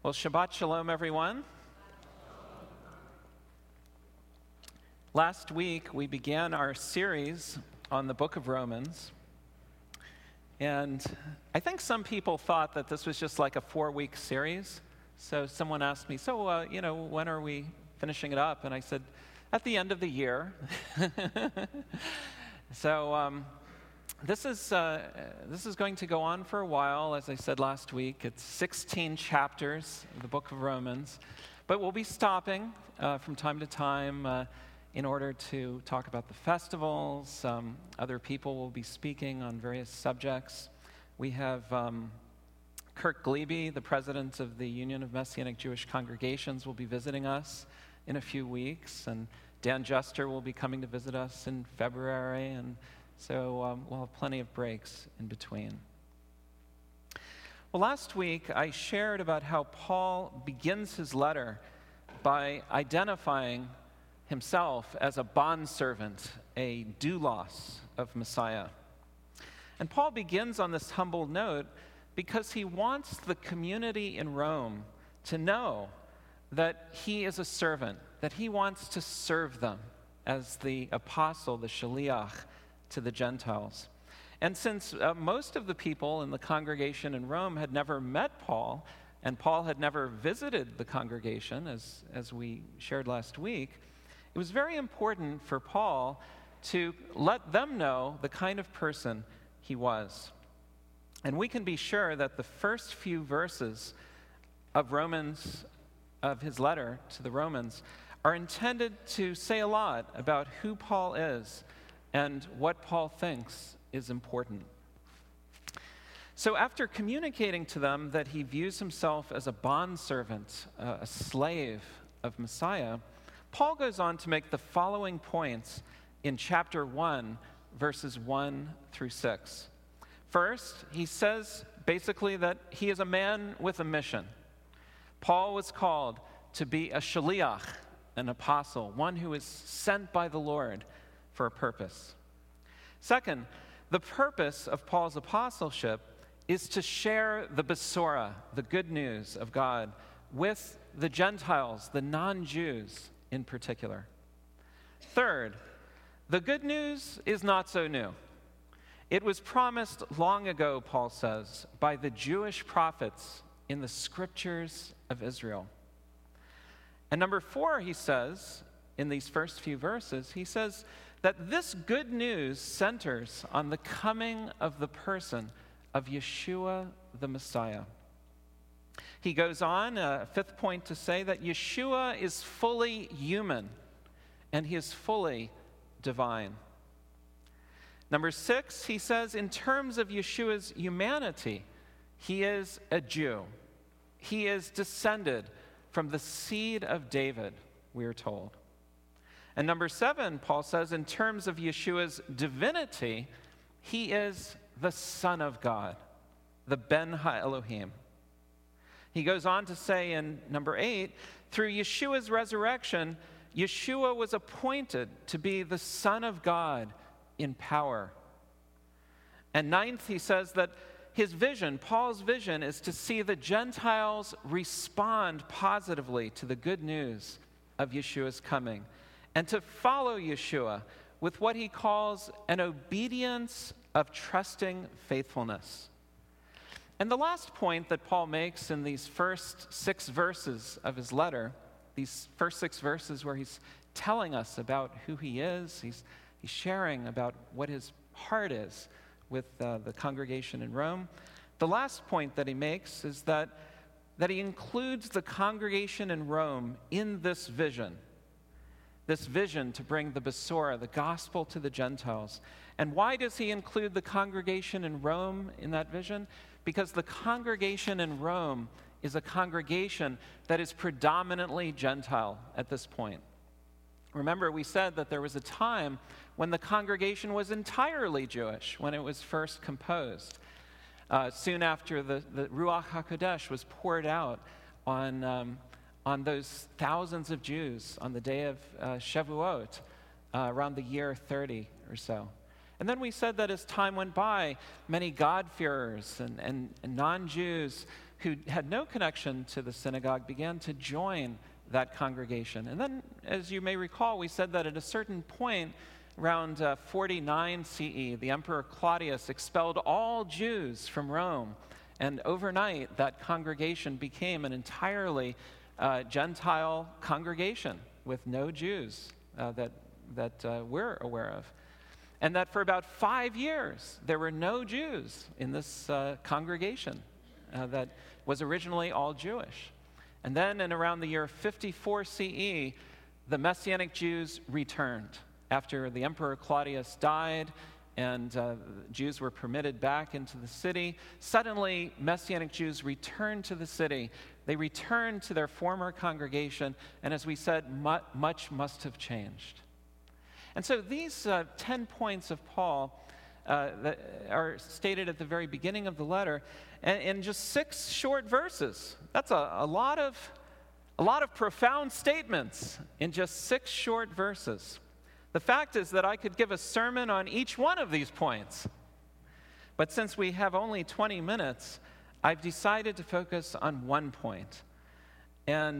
Well, Shabbat Shalom, everyone. Last week, we began our series on the book of Romans. And I think some people thought that this was just like a 4-week series. So someone asked me, when are we finishing it up? And I said, at the end of the year. This is going to go on for a while. As I said last week, it's 16 chapters of the book of Romans. But we'll be stopping from time to time in order to talk about the festivals. Other people will be speaking on various subjects. We have Kirk Glebe, the president of the Union of Messianic Jewish Congregations, will be visiting us in a few weeks. And Dan Juster will be coming to visit us in February. And so we'll have plenty of breaks in between. Well, last week I shared about how Paul begins his letter by identifying himself as a bondservant, a doulos of Messiah. And Paul begins on this humble note because he wants the community in Rome to know that he is a servant, that he wants to serve them as the apostle, the shaliach, to the Gentiles. And since most of the people in the congregation in Rome had never met Paul, and Paul had never visited the congregation, as we shared last week, it was very important for Paul to let them know the kind of person he was. And we can be sure that the first few verses of his letter to the Romans are intended to say a lot about who Paul is and what Paul thinks is important. So after communicating to them that he views himself as a bondservant, a slave of Messiah, Paul goes on to make the following points in chapter 1, verses 1 through 6. First, he says basically that he is a man with a mission. Paul was called to be a shaliach, an apostle, one who is sent by the Lord for a purpose. Second, the purpose of Paul's apostleship is to share the Besorah, the good news of God, with the Gentiles, the non-Jews in particular. Third, the good news is not so new. It was promised long ago, Paul says, by the Jewish prophets in the scriptures of Israel. And number 4, he says, in these first few verses, he says that this good news centers on the coming of the person of Yeshua the Messiah. He goes on, a fifth point, to say that Yeshua is fully human and he is fully divine. Number 6, he says in terms of Yeshua's humanity, he is a Jew. He is descended from the seed of David, we are told. And number 7, Paul says, in terms of Yeshua's divinity, he is the Son of God, the Ben HaElohim. He goes on to say in number 8, through Yeshua's resurrection, Yeshua was appointed to be the Son of God in power. And 9th, he says that his vision, Paul's vision, is to see the Gentiles respond positively to the good news of Yeshua's coming, and to follow Yeshua with what he calls an obedience of trusting faithfulness. And the last point that Paul makes in these first 6 verses of his letter, these first 6 verses where he's telling us about who he is, he's sharing about what his heart is with the congregation in Rome. The last point that he makes is that he includes the congregation in Rome in this vision to bring the Besorah, the gospel, to the Gentiles. And why does he include the congregation in Rome in that vision? Because the congregation in Rome is a congregation that is predominantly Gentile at this point. Remember, we said that there was a time when the congregation was entirely Jewish, when it was first composed. Soon after the Ruach HaKodesh was poured out on those thousands of Jews on the day of Shavuot, around the year 30 or so. And then we said that as time went by, many God-fearers and non-Jews who had no connection to the synagogue began to join that congregation. And then, as you may recall, we said that at a certain point, around 49 CE, the Emperor Claudius expelled all Jews from Rome. And overnight, that congregation became an entirely Gentile congregation with no Jews that we're aware of. And that for about 5 years, there were no Jews in this congregation that was originally all Jewish. And then in around the year 54 CE, the Messianic Jews returned. After the Emperor Claudius died and Jews were permitted back into the city, suddenly Messianic Jews returned to the city. They returned to their former congregation, and as we said, much must have changed. And so these 10 points of Paul that are stated at the very beginning of the letter, and in just 6 short verses. That's a lot of profound statements in just 6 short verses. The fact is that I could give a sermon on each one of these points. But since we have only 20 minutes, I've decided to focus on one point. And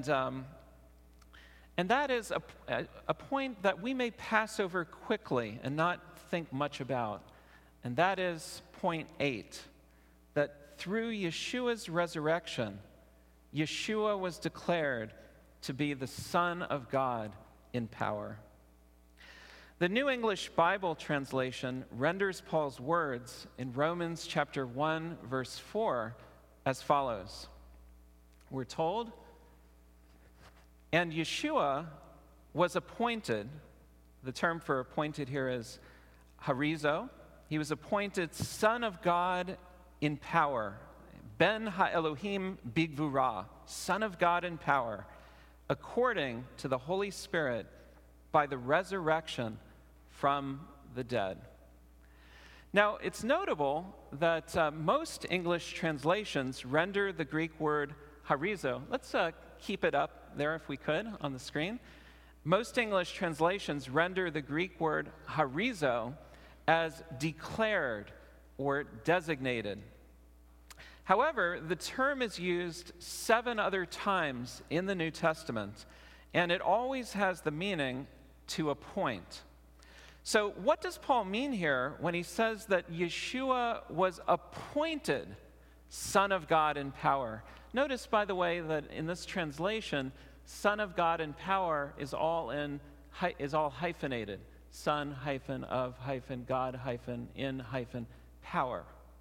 that is a point that we may pass over quickly and not think much about. And that is point 8, that through Yeshua's resurrection, Yeshua was declared to be the Son of God in power. The New English Bible translation renders Paul's words in Romans chapter 1, verse 4 as follows. We're told, and Yeshua was appointed, the term for appointed here is harizo. He was appointed Son of God in power, Ben ha-Elohim bigvura, Son of God in power, according to the Holy Spirit by the resurrection from the dead. Now, it's notable that most English translations render the Greek word harizo. Let's keep it up there if we could on the screen. Most English translations render the Greek word harizo as declared or designated. However, the term is used 7 other times in the New Testament, and it always has the meaning to appoint. So what does Paul mean here when he says that Yeshua was appointed Son of God in power? Notice, by the way, that in this translation, Son of God in power is all hyphenated. Son hyphen of hyphen God hyphen in hyphen power.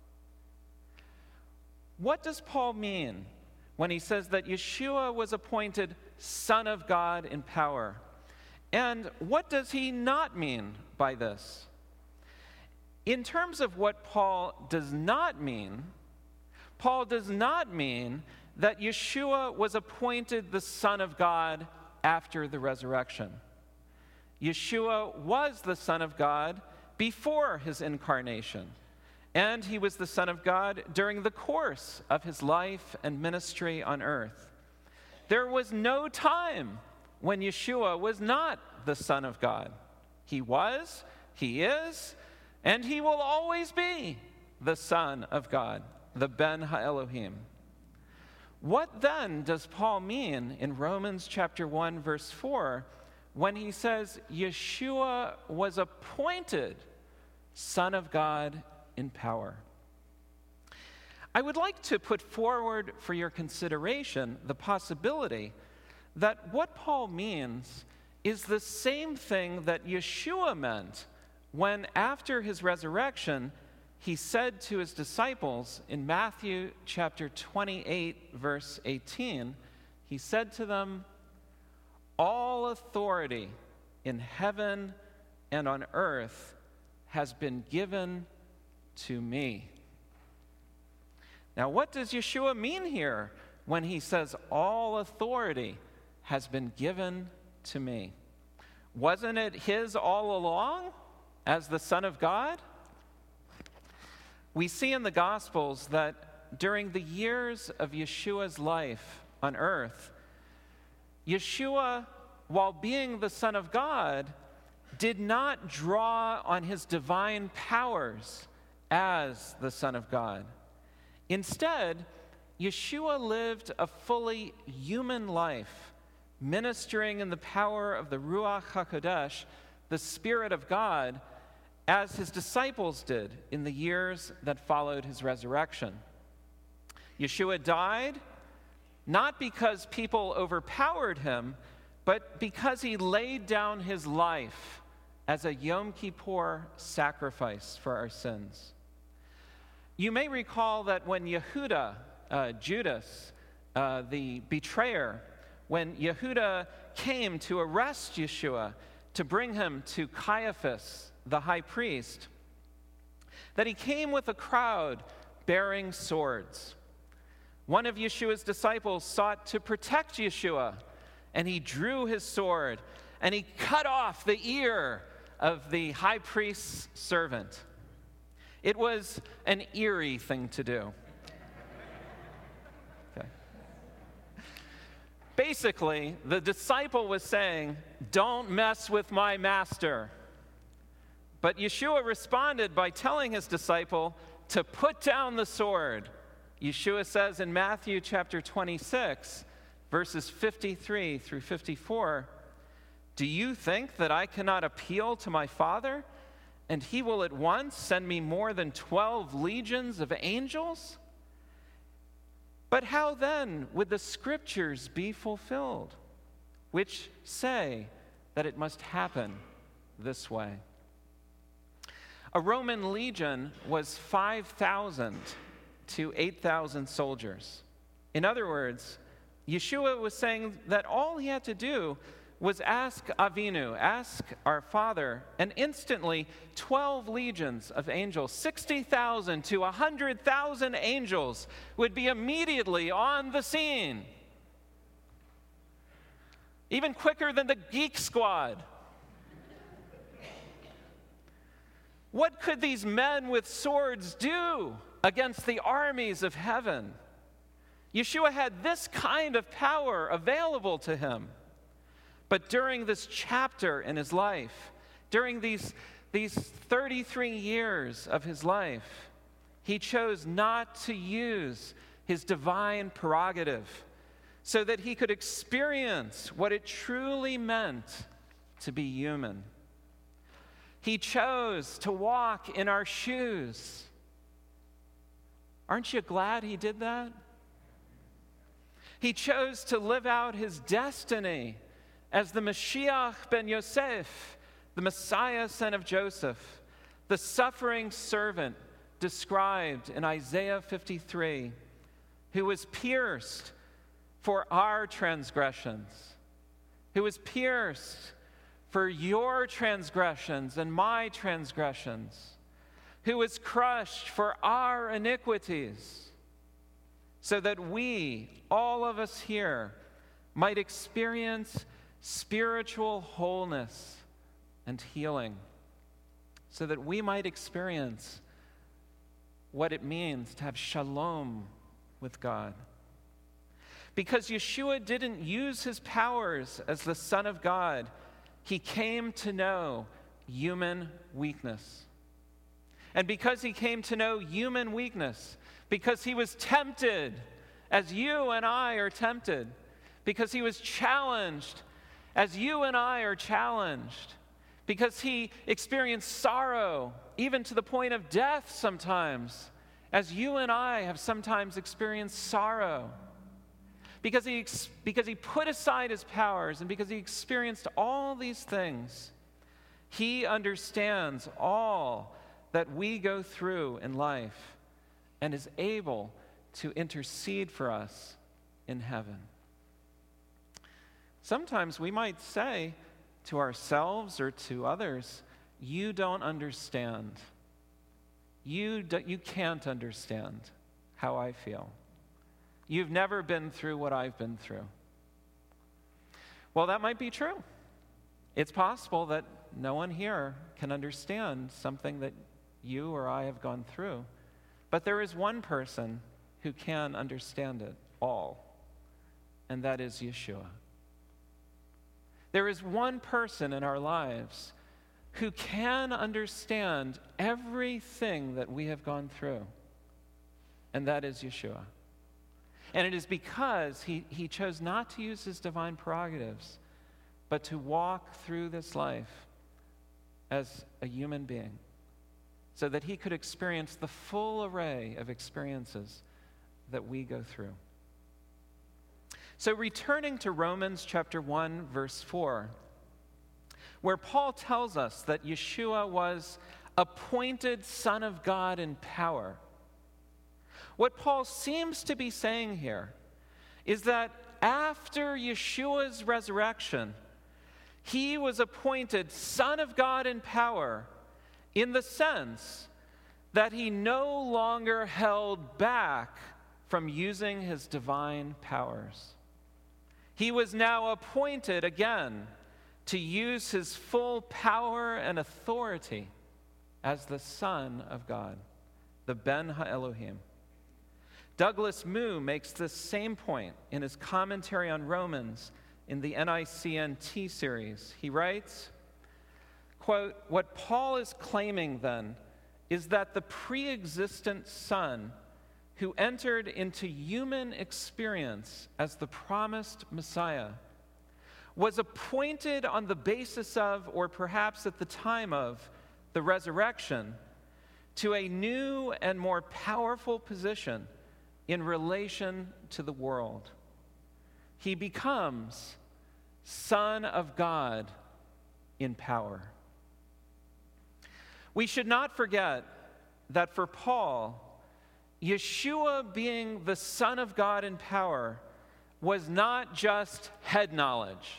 What does Paul mean when he says that Yeshua was appointed Son of God in power? And what does he not mean by this? In terms of what Paul does not mean, Paul does not mean that Yeshua was appointed the Son of God after the resurrection. Yeshua was the Son of God before his incarnation, and he was the Son of God during the course of his life and ministry on earth. There was no time when Yeshua was not the Son of God. He was, he is, and he will always be the Son of God, the Ben ha-Elohim. What then does Paul mean in Romans chapter 1, verse 4, when he says Yeshua was appointed Son of God in power? I would like to put forward for your consideration the possibility that what Paul means is the same thing that Yeshua meant when, after his resurrection, he said to his disciples in Matthew chapter 28, verse 18, he said to them, "All authority in heaven and on earth has been given to me." Now, what does Yeshua mean here when he says, "All authority has been given to me"? Wasn't it his all along as the Son of God? We see in the Gospels that during the years of Yeshua's life on earth, Yeshua, while being the Son of God, did not draw on his divine powers as the Son of God. Instead, Yeshua lived a fully human life, ministering in the power of the Ruach HaKodesh, the Spirit of God, as his disciples did in the years that followed his resurrection. Yeshua died not because people overpowered him, but because he laid down his life as a Yom Kippur sacrifice for our sins. You may recall that when Yehuda, Judas, the betrayer, when Yehuda came to arrest Yeshua, to bring him to Caiaphas, the high priest, that he came with a crowd bearing swords. One of Yeshua's disciples sought to protect Yeshua, and he drew his sword, and he cut off the ear of the high priest's servant. It was an eerie thing to do. Okay. Basically, the disciple was saying, "Don't mess with my master." But Yeshua responded by telling his disciple to put down the sword. Yeshua says in Matthew chapter 26, verses 53 through 54, "Do you think that I cannot appeal to my Father, and he will at once send me more than 12 legions of angels? But how then would the scriptures be fulfilled, which say that it must happen this way?" A Roman legion was 5,000 to 8,000 soldiers. In other words, Yeshua was saying that all he had to do was ask Avinu, ask our Father, and instantly 12 legions of angels, 60,000 to 100,000 angels would be immediately on the scene. Even quicker than the Geek Squad. What could these men with swords do against the armies of heaven? Yeshua had this kind of power available to him. But during this chapter in his life, during these 33 years of his life, he chose not to use his divine prerogative so that he could experience what it truly meant to be human. He chose to walk in our shoes. Aren't you glad he did that? He chose to live out his destiny as the Mashiach ben Yosef, the Messiah, son of Joseph, the suffering servant described in Isaiah 53, who was pierced for our transgressions, who was pierced for your transgressions and my transgressions, who was crushed for our iniquities, so that we, all of us here, might experience spiritual wholeness and healing, so that we might experience what it means to have shalom with God. Because Yeshua didn't use his powers as the Son of God, he came to know human weakness. And because he came to know human weakness, because he was tempted as you and I are tempted, because he was challenged as you and I are challenged, because he experienced sorrow, even to the point of death sometimes, as you and I have sometimes experienced sorrow. Because he put aside his powers and because he experienced all these things, he understands all that we go through in life and is able to intercede for us in heaven. Sometimes we might say to ourselves or to others, "You don't understand. You can't understand how I feel. You've never been through what I've been through." Well, that might be true. It's possible that no one here can understand something that you or I have gone through. But there is one person who can understand it all, and that is Yeshua. There is one person in our lives who can understand everything that we have gone through, and that is Yeshua. And it is because he chose not to use his divine prerogatives, but to walk through this life as a human being, so that he could experience the full array of experiences that we go through. So returning to Romans chapter 1, verse 4, where Paul tells us that Yeshua was appointed Son of God in power, what Paul seems to be saying here is that after Yeshua's resurrection, he was appointed Son of God in power in the sense that he no longer held back from using his divine powers. He was now appointed again to use his full power and authority as the Son of God, the Ben HaElohim. Douglas Moo makes this same point in his commentary on Romans in the NICNT series. He writes, quote, "What Paul is claiming then is that the pre-existent Son who entered into human experience as the promised Messiah was appointed on the basis of, or perhaps at the time of, the resurrection to a new and more powerful position in relation to the world. He becomes Son of God in power." We should not forget that for Paul, Yeshua being the Son of God in power was not just head knowledge.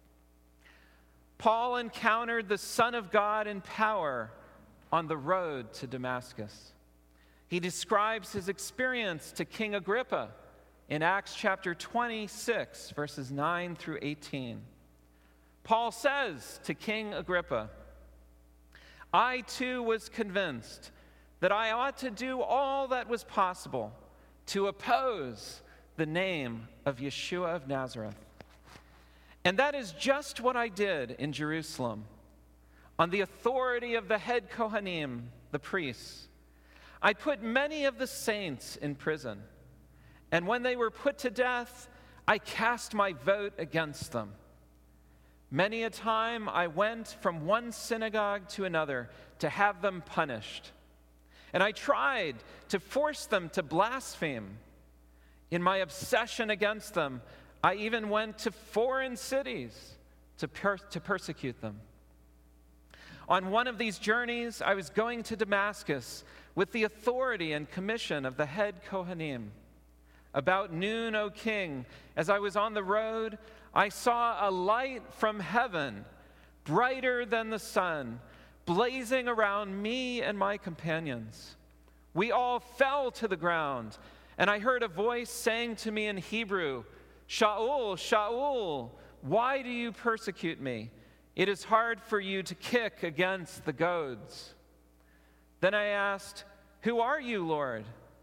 Paul encountered the Son of God in power on the road to Damascus. He describes his experience to King Agrippa in Acts chapter 26, verses 9 through 18. Paul says to King Agrippa, "I too was convinced that I ought to do all that was possible to oppose the name of Yeshua of Nazareth. And that is just what I did in Jerusalem. On the authority of the head Kohanim, the priests, I put many of the saints in prison, and when they were put to death, I cast my vote against them. Many a time I went from one synagogue to another to have them punished, and I tried to force them to blaspheme. In my obsession against them, I even went to foreign cities to persecute them. On one of these journeys, I was going to Damascus with the authority and commission of the head Kohanim. About noon, O king, as I was on the road, I saw a light from heaven, brighter than the sun, blazing around me and my companions. We all fell to the ground, and I heard a voice saying to me in Hebrew, 'Shaul, Shaul, why do you persecute me? It is hard for you to kick against the goads.' Then I asked, 'Who are you, Lord?'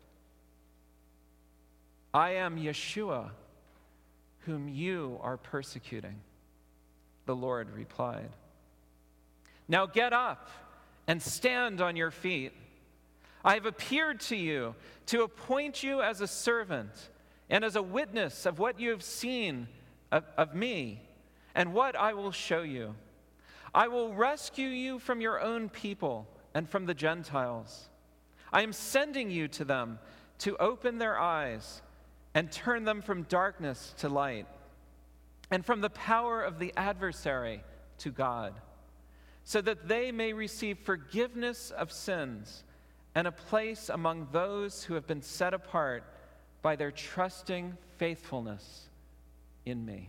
'I am Yeshua, whom you are persecuting,' the Lord replied. 'Now get up and stand on your feet. I have appeared to you to appoint you as a servant and as a witness of what you have seen of me and what I will show you. I will rescue you from your own people and from the Gentiles. I am sending you to them to open their eyes and turn them from darkness to light and from the power of the adversary to God, so that they may receive forgiveness of sins and a place among those who have been set apart by their trusting faithfulness in me.'"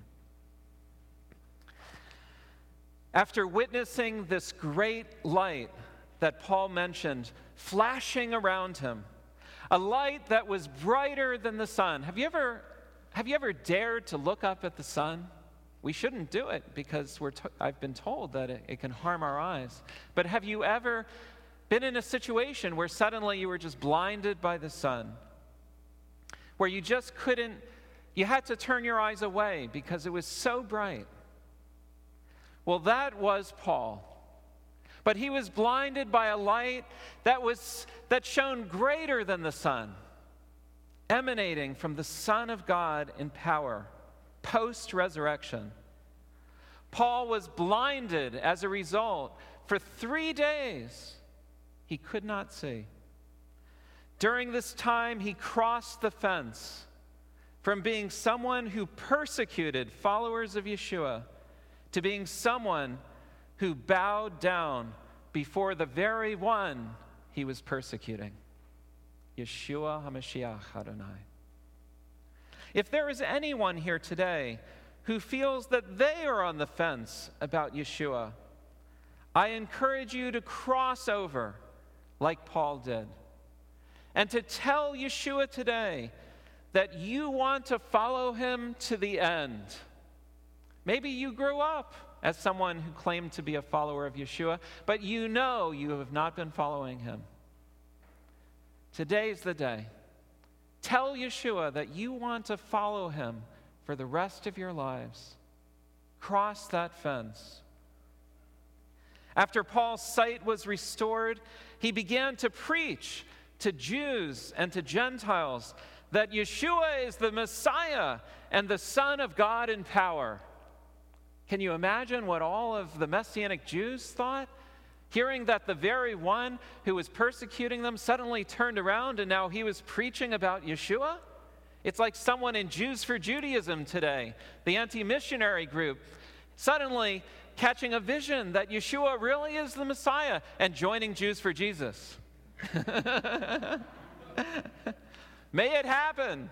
After witnessing this great light that Paul mentioned flashing around him, a light that was brighter than the sun. Have you ever dared to look up at the sun? We shouldn't do it because I've been told that it can harm our eyes. But have you ever been in a situation where suddenly you were just blinded by the sun? Where you just couldn't, you had to turn your eyes away because it was so bright? Well, that was Paul. But he was blinded by a light that shone greater than the sun, emanating from the Son of God in power, post-resurrection. Paul was blinded as a result. For 3 days, he could not see. During this time, he crossed the fence from being someone who persecuted followers of Yeshua to being someone who bowed down before the very one he was persecuting, Yeshua HaMashiach Adonai. If there is anyone here today who feels that they are on the fence about Yeshua, I encourage you to cross over like Paul did and to tell Yeshua today that you want to follow him to the end. Maybe you grew up as someone who claimed to be a follower of Yeshua, but you know you have not been following him. Today's the day. Tell Yeshua that you want to follow him for the rest of your lives. Cross that fence. After Paul's sight was restored, he began to preach to Jews and to Gentiles that Yeshua is the Messiah and the Son of God in power. Can you imagine what all of the Messianic Jews thought? Hearing that the very one who was persecuting them suddenly turned around and now he was preaching about Yeshua? It's like someone in Jews for Judaism today, the anti-missionary group, suddenly catching a vision that Yeshua really is the Messiah and joining Jews for Jesus. May it happen.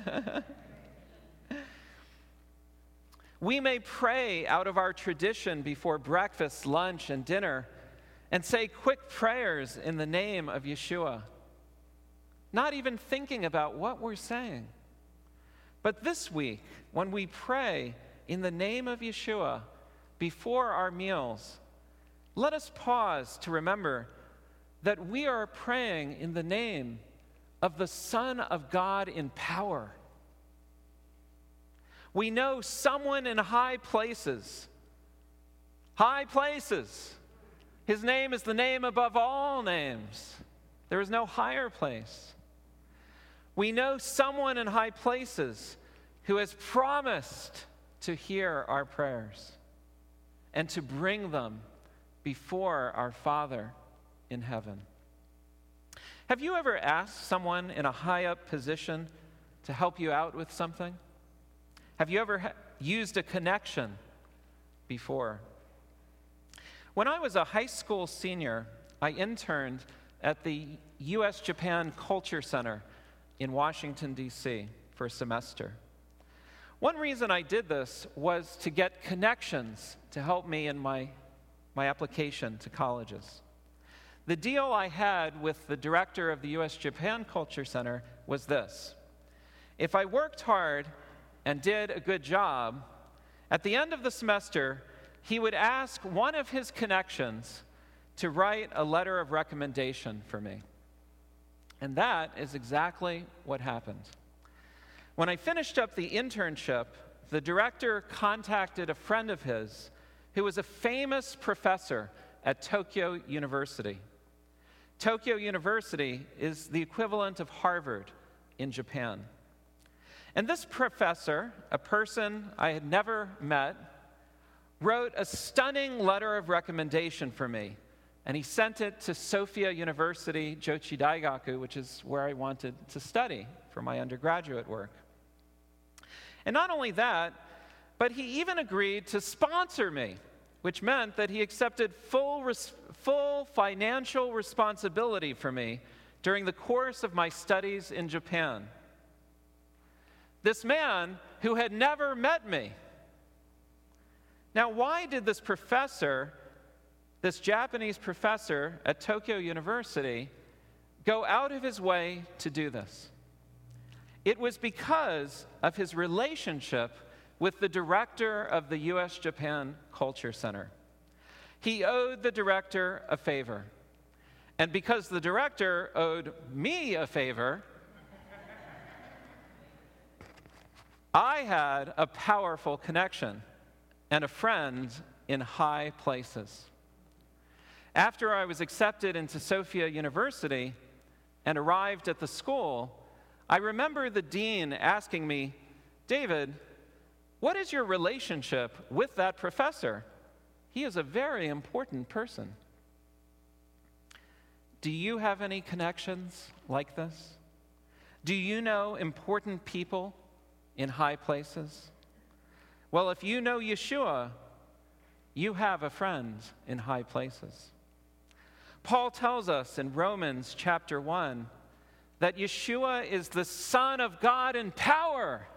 We may pray out of our tradition before breakfast, lunch, and dinner and say quick prayers in the name of Yeshua, not even thinking about what we're saying. But this week, when we pray in the name of Yeshua before our meals, let us pause to remember that we are praying in the name of the Son of God in power. We know someone in high places. High places. His name is the name above all names. There is no higher place. We know someone in high places who has promised to hear our prayers and to bring them before our Father in heaven. Have you ever asked someone in a high-up position to help you out with something? Have you ever used a connection before? When I was a high school senior, I interned at the U.S.-Japan Culture Center in Washington, D.C. for a semester. One reason I did this was to get connections to help me in my application to colleges. The deal I had with the director of the U.S.-Japan Culture Center was this. If I worked hard and did a good job, at the end of the semester, he would ask one of his connections to write a letter of recommendation for me. And that is exactly what happened. When I finished up the internship, the director contacted a friend of his who was a famous professor at Tokyo University. Tokyo University is the equivalent of Harvard in Japan. And this professor, a person I had never met, wrote a stunning letter of recommendation for me. And he sent it to Sophia University, Jochi Daigaku, which is where I wanted to study for my undergraduate work. And not only that, but he even agreed to sponsor me, which meant that he accepted full financial responsibility for me during the course of my studies in Japan. This man who had never met me. Now, why did this professor, this Japanese professor at Tokyo University, go out of his way to do this? It was because of his relationship with the director of the U.S.-Japan Culture Center. He owed the director a favor. And because the director owed me a favor, I had a powerful connection and a friend in high places. After I was accepted into Sophia University and arrived at the school, I remember the dean asking me, "David, what is your relationship with that professor? He is a very important person." Do you have any connections like this? Do you know important people in high places? Well, if you know Yeshua, you have a friend in high places. Paul tells us in Romans chapter 1 that Yeshua is the Son of God in power.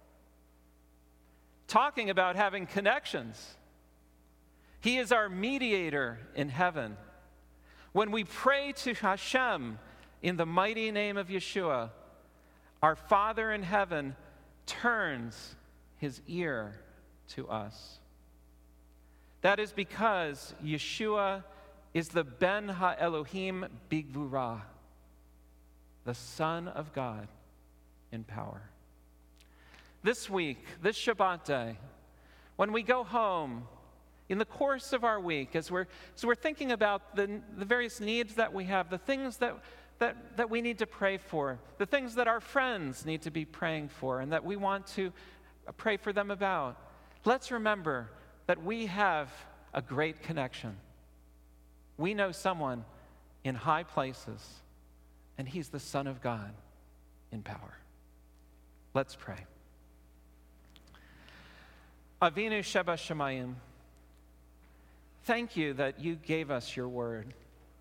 Talking about having connections. He is our mediator in heaven. When we pray to Hashem in the mighty name of Yeshua, our Father in heaven turns his ear to us. That is because Yeshua is the Ben HaElohim Bigvura, the Son of God in power. This week, this Shabbat day, when we go home, in the course of our week, as we're thinking about the various needs that we have, the things that we need to pray for, the things that our friends need to be praying for and that we want to pray for them about, let's remember that we have a great connection. We know someone in high places, and he's the Son of God in power. Let's pray. Avinu Sheba Shamayim, thank you that you gave us your word.